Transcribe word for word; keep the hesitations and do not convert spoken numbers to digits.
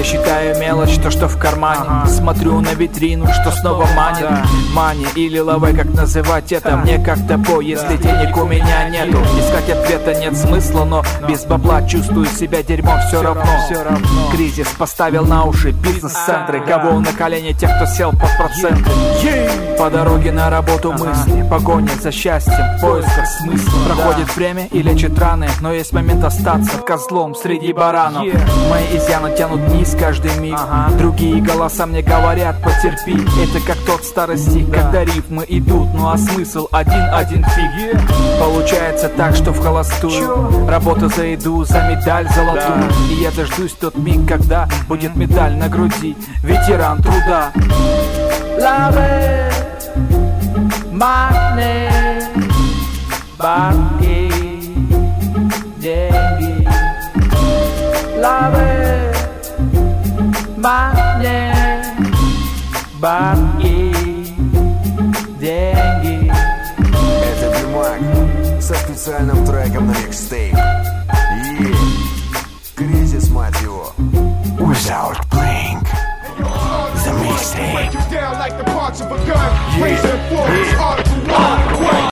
Я считаю мелочь, то что в кармане. ага. Смотрю на витрину, что снова манит. да. Мани или лаве, как называть это, мне как-то по, если да. денег у меня нету. Искать ответа нет смысла, но без бабла чувствую себя дерьмом все, все равно. все равно Кризис поставил на уши бизнес-центры. Кого на колени, тех, кто сел под проценты. По дороге на работу мысли, погоня за счастьем, в поисках смысла. Проходит время и лечит раны, но есть момент остаться козлом среди баранов. Мои изъяны тянут вниз каждый миг. Другие голоса мне говорят: потерпи. Это как тот старый стих, когда рифмы идут, ну а смысл один-один фиг. Получается так, что в холостую. Работа за еду, за медаль золотую. И я дождусь тот миг, когда будет медаль на груди. Ветеран труда. Love it, money, бабки, деньги. Love it, money, бабки, деньги. Это Димак со специальным треком на микстейп. Yeah. Кризис, мать его. Without Blink. The mixtape. Yeah.